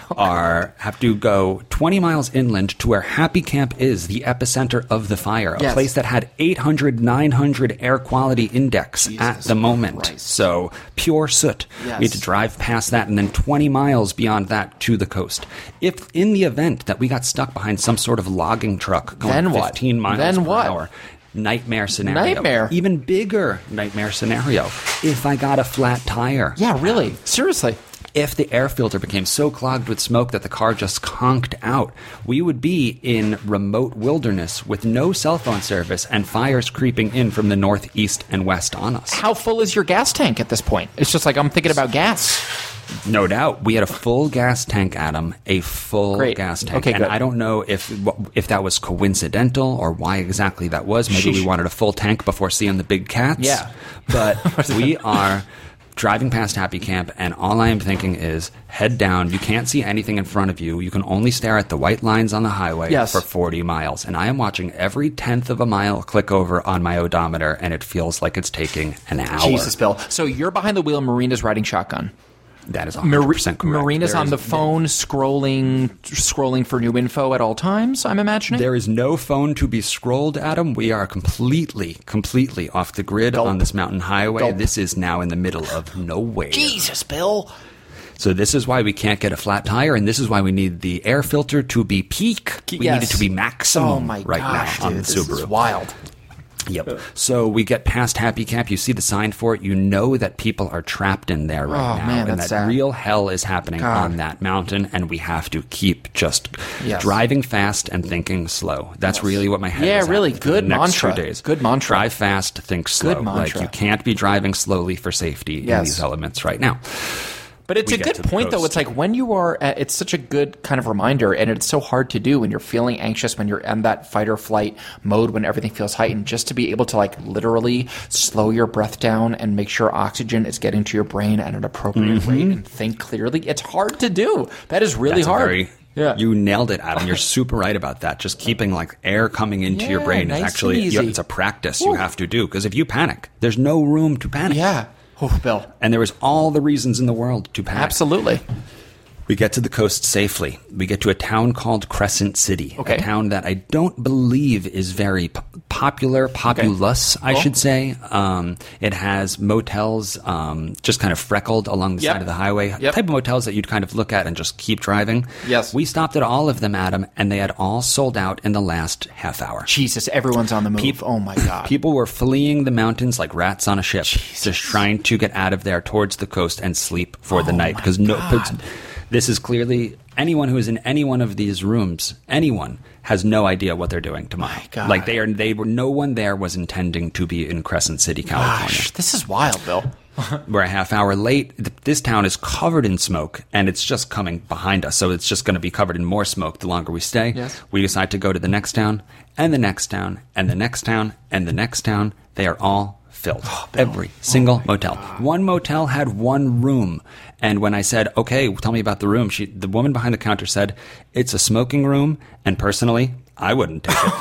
are have to go twenty miles inland to where Happy Camp is, the epicenter of the fire, a Yes. place that had eight hundred, nine hundred air quality index at the moment. Christ. So pure soot. Yes. We had to drive past that and then twenty miles beyond that to the coast. If in the event that we got stuck behind some sort of logging truck going Then what? fifteen miles Then per what? hour, nightmare scenario. Nightmare. Even bigger nightmare scenario. If I got a flat tire. Yeah, really. Seriously. If the air filter became so clogged with smoke that the car just conked out, we would be in remote wilderness with no cell phone service and fires creeping in from the northeast and west on us. How full is your gas tank at this point? It's just like, I'm thinking about gas. No doubt. We had a full gas tank, Adam, a full Great. gas tank. Okay, and good. I don't know if if that was coincidental or why exactly that was. Maybe we Sheesh. wanted a full tank before seeing the big cats. Yeah. But we are driving past Happy Camp, and all I am thinking is head down. You can't see anything in front of you. You can only stare at the white lines on the highway Yes. for forty miles. And I am watching every tenth of a mile click over on my odometer, and it feels like it's taking an hour. Jesus, Bill. So you're behind the wheel, Marina's riding shotgun. That is one hundred Mar- percent correct. Marina's There on is- the phone scrolling scrolling for new info at all times, I'm imagining. There is no phone to be scrolled, Adam. We are completely, completely off the grid Gulp. on this mountain highway. Gulp. This is now in the middle of nowhere. Jesus, Bill. So this is why we can't get a flat tire, and this is why we need the air filter to be peak. We Yes. need it to be maximum Oh my right gosh, now on dude, the this Subaru. is wild. Yep. So we get past Happy Camp. You see the sign for it. You know that people are trapped in there right Oh, now, man, and that's that sad. real hell is happening God. on that mountain. And we have to keep just Yes. driving fast and thinking slow. That's Yes. really what my head Yeah, is at really for the good next mantra. Two days. Good mantra. Drive fast, think slow. Good Like mantra. you can't be driving slowly for safety in Yes. these elements right now. But it's We a get good to the point, though. coast. It's like when you are, at, it's such a good kind of reminder, and it's so hard to do when you're feeling anxious, when you're in that fight or flight mode, when everything feels heightened, just to be able to like literally slow your breath down and make sure oxygen is getting to your brain at an appropriate rate and think clearly. It's hard to do. That is really That's a hard. very- yeah. You nailed it, Adam. You're super right about that. Just keeping like air coming into your Yeah, brain nice is actually and easy. you- it's a practice you Woo. have to do because if you panic, there's no room to panic. yeah. Oh, Bill. And there is all the reasons in the world to panic. Absolutely. We get to the coast safely. We get to a town called Crescent City, Okay. a town that I don't believe is very p- popular, populous, I Cool. should say. Um, it has motels um, just kind of freckled along the Yep. side of the highway, Yep. type of motels that you'd kind of look at and just keep driving. Yes. We stopped at all of them, Adam, and they had all sold out in the last half hour. Jesus, everyone's on the move. Peop- oh, my God. People were fleeing the mountains like rats on a ship, just trying to get out of there towards the coast and sleep for the Oh night. my Because no, God. 'cause this is clearly anyone who is in any one of these rooms. Anyone has no idea what they're doing tomorrow. My God. Like they are, they were. No one there was intending to be in Crescent City, California. Gosh, this is wild, Bill. We're a half hour late. Th- This town is covered in smoke, and it's just coming behind us. So it's just going to be covered in more smoke the longer we stay. Yes. We decide to go to the next town, and the next town, and the next town, and the next town. They are all filled. Every single motel. One motel had one room. And when I said, okay, tell me about the room, she, the woman behind the counter said, it's a smoking room, and personally, I wouldn't take it.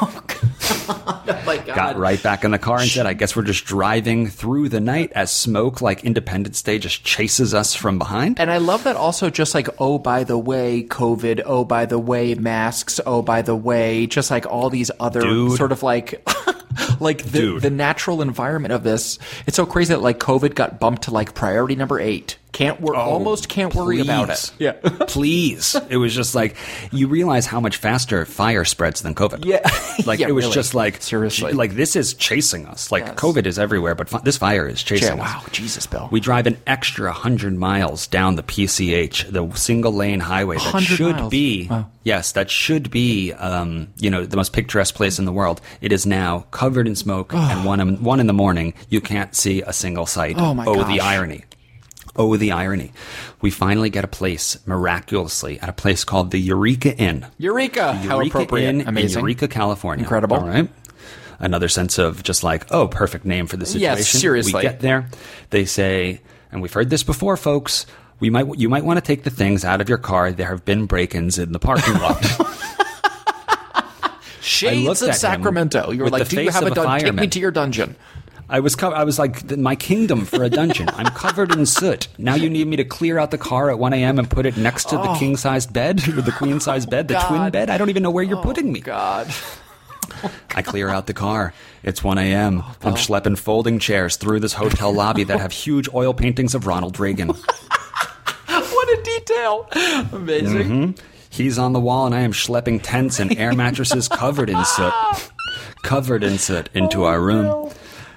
Oh, my God. Got right back in the car and said, I guess we're just driving through the night as smoke, like Independence Day, just chases us from behind. And I love that also just like, oh, by the way, COVID, oh, by the way, masks, oh, by the way, just like all these other Dude. sort of like, like the, Dude. the natural environment of this. It's so crazy that like COVID got bumped to like priority number eight. Can't wor- almost can't worry about it. Yeah. Please. It was just like, you realize how much faster fire spreads than COVID. Yeah. Like, Yeah, it was really. just like, Seriously. like, this is chasing us. Like, Yes. COVID is everywhere, but fi- this fire is chasing Yeah, us. wow, Jesus, Bill. We drive an extra one hundred miles down the P C H, the single lane highway that one hundred should miles. be, Wow. yes, that should be, um, you know, the most picturesque place in the world. It is now covered in smoke, and one, in- one in the morning, you can't see a single sight. Oh, my Oh, the gosh. irony. Oh, the irony. We finally get a place, miraculously, at a place called the Eureka Inn. Eureka! How Eureka appropriate. Inn Amazing. in Eureka, California. Incredible. All right. Another sense of just like, oh, perfect name for the situation. Yes, seriously. We get there. They say, and we've heard this before, folks, we might, you might want to take the things out of your car. There have been break-ins in the parking lot. Shades looked of at him Sacramento. You were with like, the do you face have of a a dungeon? Take me fireman. to your dungeon. I was co- I was like, th- my kingdom for a dungeon. I'm covered in soot. Now you need me to clear out the car at one a.m. and put it next to the king-sized bed, or the queen-sized bed, the God. twin bed? I don't even know where you're putting me. God. I clear out the car. It's one a.m. I'm schlepping folding chairs through this hotel lobby that have huge oil paintings of Ronald Reagan. What a detail. Amazing. He's on the wall, and I am schlepping tents and air mattresses covered in soot. Covered in soot into our room.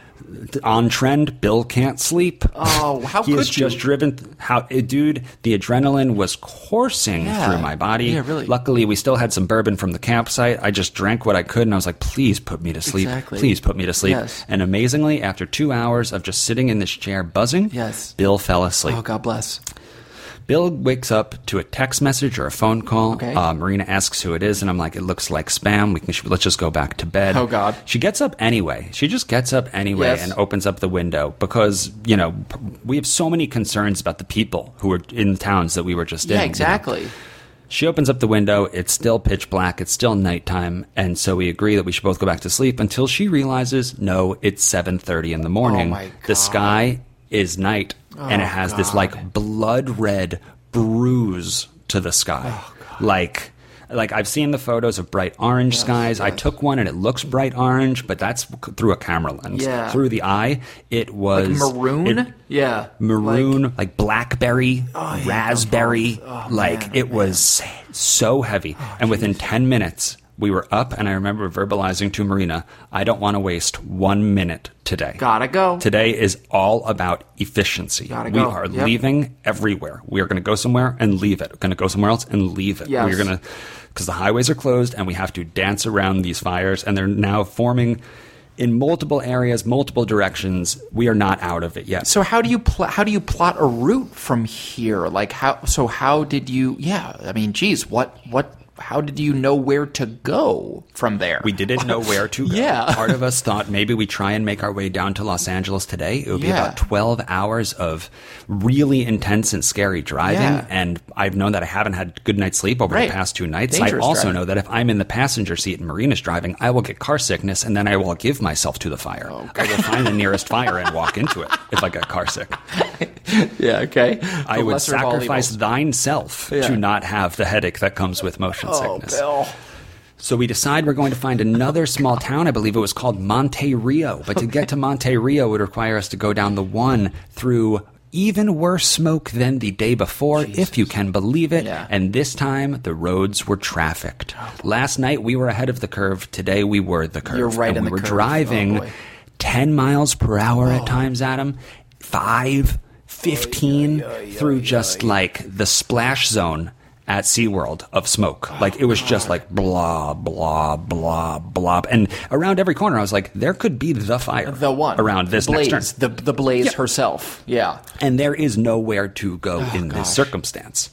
On trend, Bill can't sleep. Oh, how he could has you? just driven. How, eh, dude? The adrenaline was coursing Yeah. through my body. Yeah, really. Luckily, we still had some bourbon from the campsite. I just drank what I could, and I was like, "Please put me to sleep. Exactly. Please put me to sleep." Yes. And amazingly, after two hours of just sitting in this chair buzzing, Yes. Bill fell asleep. Oh, God bless. Bill wakes up to a text message or a phone call. Okay. Uh, Marina asks who it is, and I'm like, it looks like spam. We can let's just go back to bed. Oh, God. She gets up anyway. She just gets up anyway Yes. and opens up the window because you know p- we have so many concerns about the people who were in the towns that we were just in. Yeah, you know. exactly. She opens up the window. It's still pitch black. It's still nighttime, and so we agree that we should both go back to sleep until she realizes, no, it's seven thirty in the morning. Oh, my The God. sky is night, and it has this God. like blood red bruise to the sky. Oh, like like I've seen the photos of bright orange skies. I yes. took one and it looks bright orange, but that's c- through a camera lens. Yeah. Through the eye, it was Maroon? it- yeah. maroon, like, blackberry, yeah, raspberry. oh, like man, it was so heavy. and within ten minutes, we were up, and I remember verbalizing to Marina, I don't want to waste one minute today. Gotta go. Today is all about efficiency. Gotta we go. are Yep. leaving everywhere. We are going to go somewhere and leave it. We're going to go somewhere else and leave it. Yes. We're going to, because the highways are closed, and we have to dance around these fires, and they're now forming in multiple areas, multiple directions. We are not out of it yet. So how do you pl- how do you plot a route from here? Like how? So how did you? Yeah, I mean, geez, what what? How did you know where to go from there? We didn't know where to go. Yeah. Part of us thought maybe we try and make our way down to Los Angeles today. It would be Yeah. about twelve hours of really intense and scary driving. Yeah. And I've known that I haven't had a good night's sleep over Right. the past two nights. Dangerous I also driving. know that if I'm in the passenger seat and Marina's driving, I will get car sickness, and then I will give myself to the fire. Oh, I will find the nearest fire and walk into it if I get car sick. yeah, okay. I The would lesser of all sacrifice evils. thine self Yeah. to not have the headache that comes with motion Oh, sickness. Bill. So we decide we're going to find another small town. I believe it was called Monte Rio. But to get to Monte Rio would require us to go down the one through even worse smoke than the day before, if you can believe it. Yeah. And this time, the roads were trafficked. Last night, we were ahead of the curve. Today, we were the curve. You're right and in we the were curve. driving Oh, boy. ten miles per hour at times, Adam. Five, fifteen, through just like the splash zone at SeaWorld of smoke. Like, it was just like blah, blah, blah, blah. And around every corner, I was like, there could be the fire. The one Around this the Blaze, next turn. the the Blaze Yeah. herself. Yeah. And there is nowhere to go in gosh. this circumstance.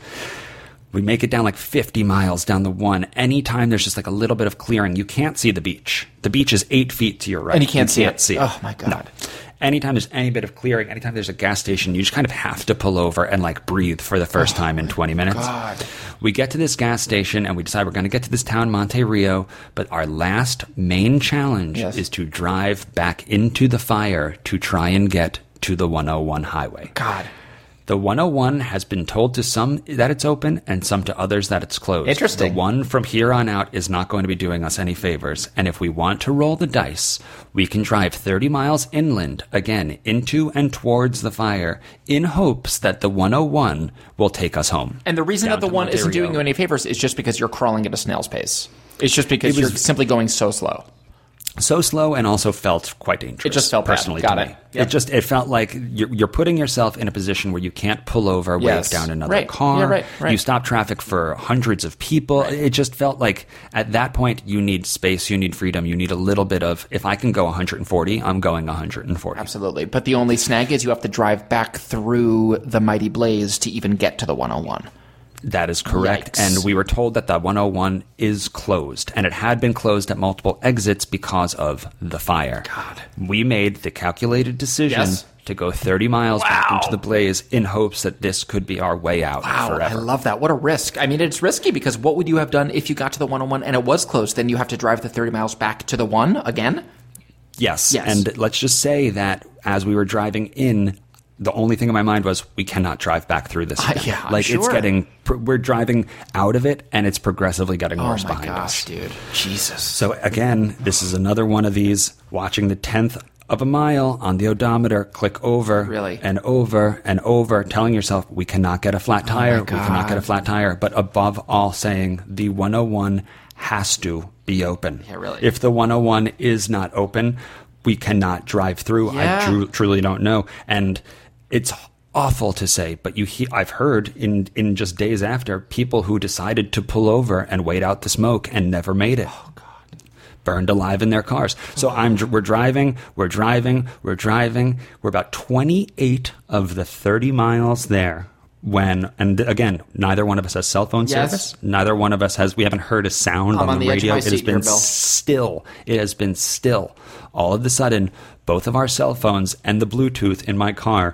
We make it down like fifty miles down the one. Anytime there's just like a little bit of clearing, you can't see the beach. The beach is eight feet to your right. And you can't see it. see it. Oh, my God. No. Anytime there's any bit of clearing, anytime there's a gas station, you just kind of have to pull over and like breathe for the first time in twenty minutes. Oh, God. We get to this gas station and we decide we're going to get to this town, Monte Rio. But our last main challenge Yes. is to drive back into the fire to try and get to the one oh one highway. God. The one oh one has been told to some that it's open and some to others that it's closed. Interesting. The one from here on out is not going to be doing us any favors. And if we want to roll the dice, we can drive thirty miles inland, again, into and towards the fire, in hopes that the one oh one will take us home. And the reason Down that the to one isn't Ontario. doing you any favors is just because you're crawling at a snail's pace. It's just because It was- you're simply going so slow. So slow and also felt quite dangerous. It just felt bad. personally Got to it. me. Yep. It just it felt like you're, you're putting yourself in a position where you can't pull over, Yes. wave down another Right. car. Yeah, right, right. You stop traffic for hundreds of people. It just felt like at that point you need space, you need freedom, you need a little bit of. If I can go one hundred forty, I'm going one hundred forty. Absolutely. But the only snag is you have to drive back through the mighty blaze to even get to the one oh one. That is correct. Yikes. And we were told that the one oh one is closed, and it had been closed at multiple exits because of the fire. God. We made the calculated decision Yes. to go thirty miles back Wow. into the blaze in hopes that this could be our way out Wow, forever. I love that. What a risk. I mean, it's risky because what would you have done if you got to the one oh one and it was closed? Then you have to drive the thirty miles back to the one again? Yes. Yes. And let's just say that as we were driving in, the only thing in my mind was we cannot drive back through this Uh, again. yeah, I'm like it's sure. getting, pr- we're driving out of it, and it's progressively getting Oh worse my behind gosh, us. dude. Jesus. So again, this is another one of these, watching the tenth of a mile on the odometer, click over Really? and over and over, telling yourself we cannot get a flat tire, we cannot God. get a flat tire, but above all saying the one oh one has to be open. Yeah, really. If the one oh one is not open, we cannot drive through. Yeah. I tru- truly don't know. And it's awful to say, but you he- I've heard in, in just days after, people who decided to pull over and wait out the smoke and never made it. Oh, God. Burned alive in their cars. So I'm we're driving, we're driving, we're driving. We're about twenty-eight of the thirty miles there when, and again, neither one of us has cell phone Yes. service. Neither one of us has, we haven't heard a sound I'm on, on the the edge of radio. my It has seat here, been Bill. still. It has been still. All of a sudden, both of our cell phones and the Bluetooth in my car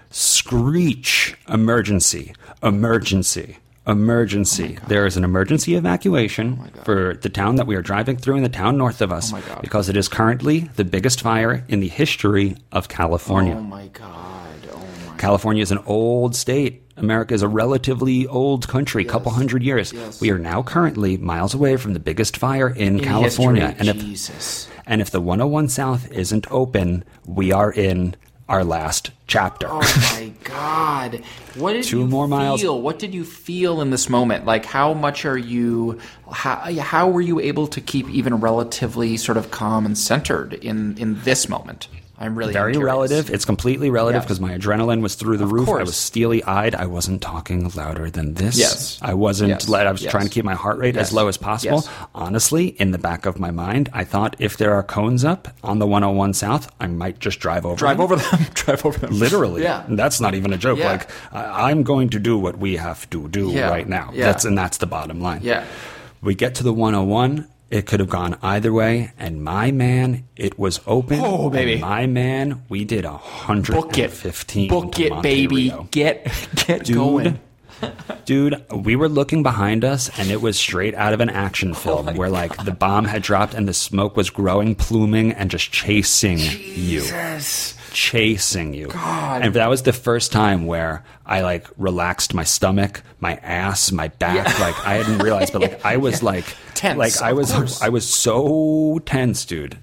screech emergency, emergency, emergency. Oh There is an emergency evacuation for the town that we are driving through in the town north of us Oh my God. because it is currently the biggest fire in the history of California. Oh my God. Oh my California is an old state. America is a relatively old country, couple hundred years. Yes. We are now currently miles away from the biggest fire in, In California. history. And if Jesus. and if the one oh one South isn't open, we are in our last chapter. Oh my God. What did Two you more miles. feel? What did you feel in this moment? Like, how much are you, how, how were you able to keep even relatively sort of calm and centered in, in this moment? I'm really Very curious. relative. It's completely relative Yeah. because my adrenaline was through the Of roof. I course. was steely-eyed. I wasn't talking louder than this. Yes. I wasn't. Yes. Let, I was Yes. trying to keep my heart rate Yes. as low as possible. Yes. Honestly, in the back of my mind, I thought if there are cones up on the one oh one South, I might just drive over Drive them. over them. Drive over them. Literally. Yeah. That's not even a joke. Yeah. Like, I, I'm going to do what we have to do Yeah. right now. Yeah. That's And that's the bottom line. Yeah. We get to the one oh one. It could have gone either way. And my man, it was open. Oh, baby. And my man, we did one hundred fifteen. Book it. Book to it, baby. Monterey. Get, get Dude. going. Dude, we were looking behind us, and it was straight out of an Oh action film where, like, the bomb had dropped and the smoke was growing, pluming, and just chasing you. Jesus. Chasing you. God. And that was the first time where I, like, relaxed my stomach, my ass, my back. Yeah. Like, I hadn't realized, but, like, I was, like... Tense, Like, I of was, course. I was so tense, dude.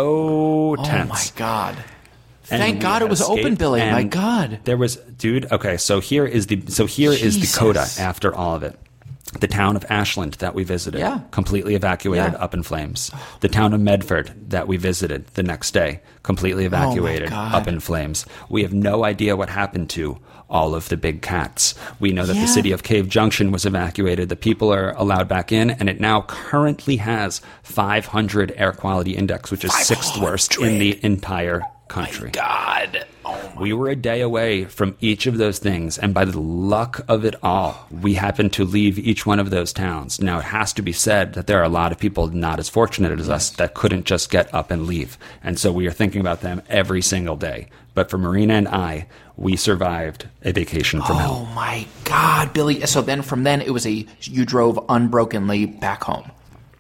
So Oh tense. my God. And Thank we God had it was open, escaped, Billy. My and God. There was, dude. Okay, so here is the so here is Jesus. Dakota after all of it. The town of Ashland that we visited, Yeah. completely evacuated, Yeah. up in flames. The town of Medford that we visited the next day, completely evacuated, God. up in flames. We have no idea what happened to all of the big cats. We know that Yeah. the city of Cave Junction was evacuated. The people are allowed back in, and it now currently has five hundred air quality index, which is sixth worst in the entire country. God. Oh my. We were a day away from each of those things, and by the luck of it all, we happened to leave each one of those towns. Now, it has to be said that there are a lot of people not as fortunate as us that couldn't just get up and leave. And so we are thinking about them every single day. But for Marina and I, we survived a vacation from Oh hell. my God, Billy. So then from then it was a, you drove unbrokenly back home.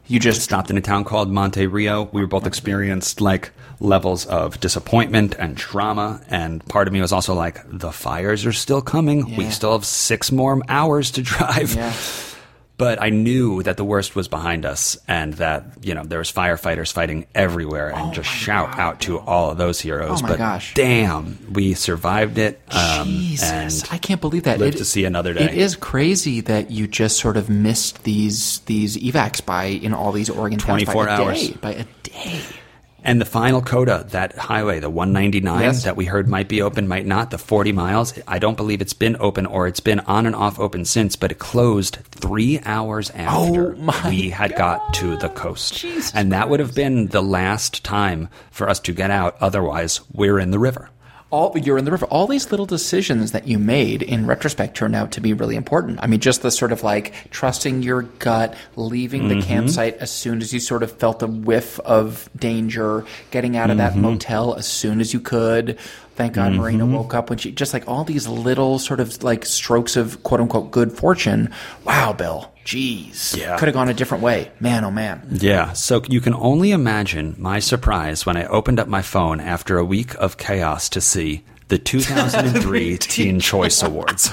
You just stopped in a town called Monte Rio. We were both experienced like levels of disappointment and trauma. And part of me was also like, the fires are still coming. Yeah. We still have six more hours to drive. Yeah. But I knew that the worst was behind us and that, you know, there was firefighters fighting everywhere and Oh just my shout God, out to Bill. all of those heroes. Oh my but gosh. damn, we survived it. Um, Jesus, and I can't believe that. lived It- to see another day. It is crazy that you just sort of missed these these evacs by in all these Oregon towns by twenty-four a hours. day, by a day. And the final coda, that highway, the one ninety-nine Yes. that we heard might be open, might not, the forty miles, I don't believe it's been open or it's been on and off open since, but it closed three hours after Oh my we had got to the coast. Jesus and that would have been the last time for us to get out. Otherwise, we're in the river. All you're in the river. All these little decisions that you made in retrospect turned out to be really important. I mean, just the sort of like trusting your gut, leaving the campsite as soon as you sort of felt a whiff of danger, getting out of that motel as soon as you could. Thank God Marina woke up when she just like all these little sort of like strokes of quote unquote good fortune. Wow, Bill. Jeez. Yeah. Could have gone a different way. Man, oh man. Yeah, so you can only imagine my surprise when I opened up my phone after a week of chaos to see the two thousand three Teen Choice Awards.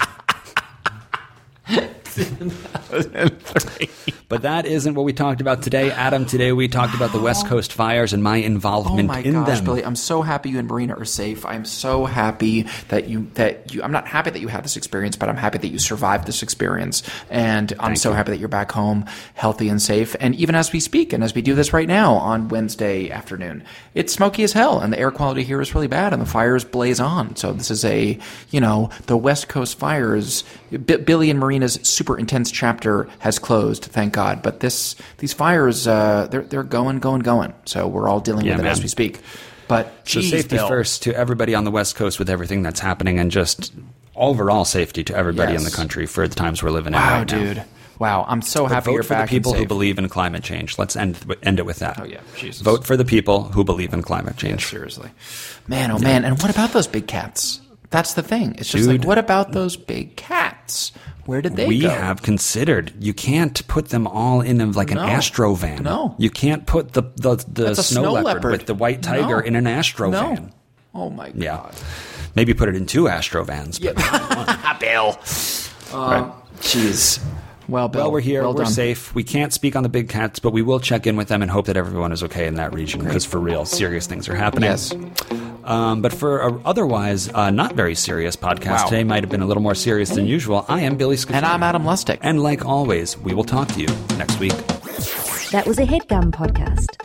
But that isn't what we talked about today, Adam. Today we talked about the West Coast fires and my Oh involvement my in gosh, them. Billy! I'm so happy you and Marina are safe. I'm so happy that you that you. I'm not happy that you had this experience, but I'm happy that you survived this experience. And I'm Thank so you. happy that you're back home, healthy and safe. And even as we speak, and as we do this right now on Wednesday afternoon, it's smoky as hell, and the air quality here is really bad, and the fires blaze on. So this is a you know the West Coast fires. B- Billy and Marina's super intense chapter has closed, thank God. But this these fires, uh, they're they're going, going, going. So we're all dealing Yeah, with it as man. we speak. But So geez, safety Bill. first to everybody on the West Coast with everything that's happening, and just overall safety to everybody in Yes. the country for the times we're living in Wow, right now. dude. Wow, I'm so But happy vote you're for the back. people and who safe. believe in climate change. Let's end end it with that. Oh, yeah. Jesus. Vote for the people who believe in climate Yeah, change. seriously, man. Oh man. And what about those big cats? That's the thing. It's just Dude. like, what about those big cats? Where did they we go? have considered you can't put them all in a, like an No. Astro van. No. You can't put the the, the That's a snow, snow leopard, leopard. with the white tiger No. in an Astro no. van. Oh my god. Yeah. Maybe put it in two Astro vans. But Bill. Um, Jeez. Well, Bill. well, we're here. Well we're done. safe. We can't speak on the big cats, but we will check in with them and hope that everyone is okay in that region because for real, serious things are happening. Yes. Um, but for a otherwise uh, not very serious podcast Wow. today, might have been a little more serious than usual. I am Billy Scafidi. And I'm Adam Lustig. And like always, we will talk to you next week. That was a HeadGum podcast.